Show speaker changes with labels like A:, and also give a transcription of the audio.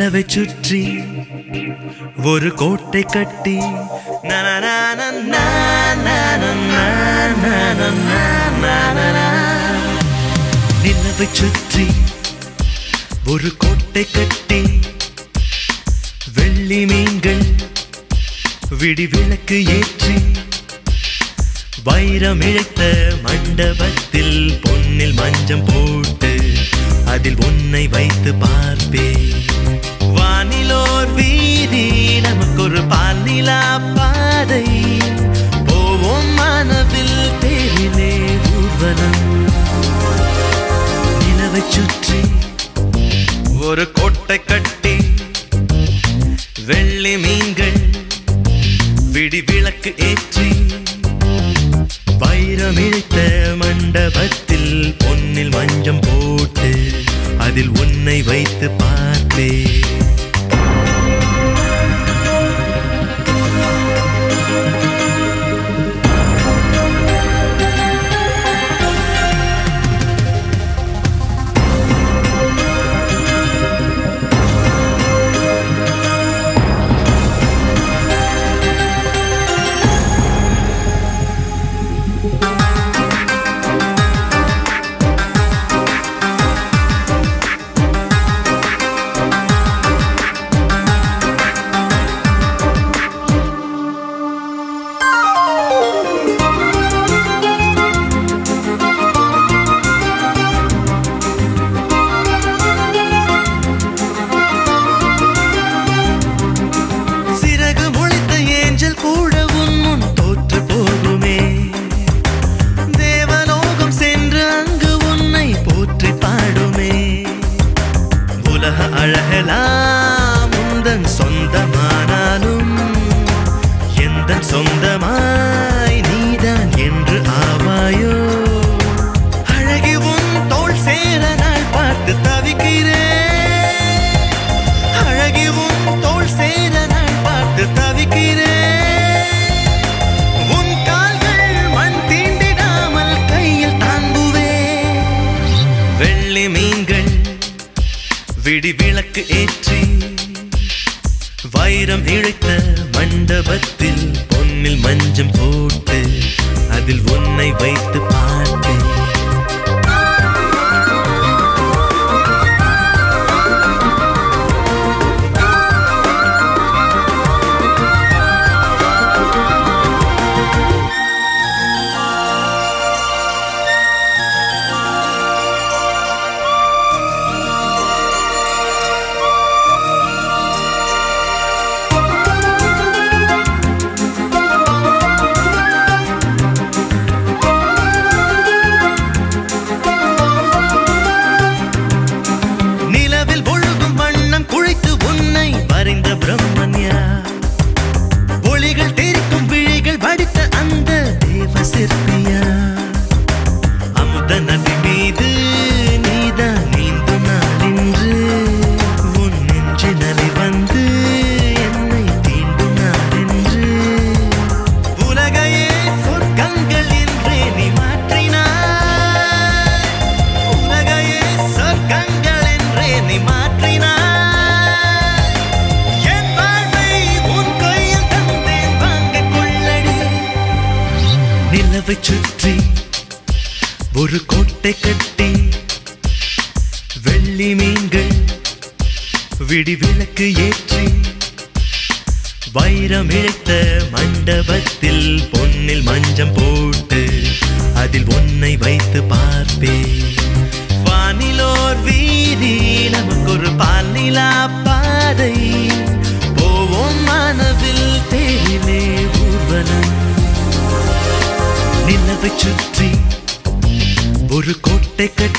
A: நிலவை சுற்றி ஒரு கோட்டை கட்டி நிலவை சுற்றி ஒரு கோட்டை கட்டி வெள்ளி மீன்கள் விடி விளக்கு ஏற்றி வைரம் இழைத்த மண்டபத்தில் பொன்னில் மஞ்சம் போட்டு அதில் உன்னை வைத்து பார்ப்பேன். வானிலோர் வீதி நமக்கு ஒரு பால்நிலா பாதை போவோம் மானவில் தேரிலே ஊர்வலம். நிலவை சுற்றி ஒரு கோட்டை கட்டி வெள்ளி மீன்கள் விடி விளக்கு ஏற்றி வைரம் இழைத்த மண்டபத்தில் பொன்னில் மஞ்சம் போட்டு அதில் உன்னை வைத்து பார்ப்பேன். அழகெல்லாம் உந்தன் சொந்தமானாலும் எந்தன் சொந்தமாய் நீதான் என்று ஆவாயோ. அழகி உன் தோள் சேர நாள் பார்த்து தவிக்கிறேன். அழகி உன் தோள் சேர நாள் பார்த்து தவிக்கிறேன். உன் கால்கள் மண் தீண்டிடாமல் கையில் தாங்குவேன். வெள்ளி மீன்கள் விடி விளக்கு ஏற்றி வைரம் இழைத்த மண்டபத்தில் பொன்னில் மஞ்சம் போட்டு அதில் உன்னை வைத்து பார்த்தேன். ஒளிகள் தெரிக்கும் விழிகள் வடித்த அந்த தேவ சிற்பியா. அமுத நதி மீது நீதான் நீந்தும் நாளின்று உன் நெஞ்சு நலி வந்து என்னை தீண்டும் நாளென்று உலகையே சொர்க்கங்கள் என்றே நீ மாற்றினாய். உலகையே சொர்க்கங்கள் என்றே நீ மாற்றினாய். நிலவை சுற்றி ஒரு கோட்டை கட்டி வெள்ளி மீன்கள் விடி விளக்கு ஏற்றி வைரம் இழைத்த மண்டபத்தில் பொன்னில் மஞ்சம் போட்டு அதில் உன்னை வைத்து பார்ப்பேன். வானிலோர் வீதி நமக்கு ஒரு பால்நிலா பாதை போவோம் மானவில் தேரிலே ஊர்வலம். நிலவை சுற்றி ஒரு கோட்டை கட்டி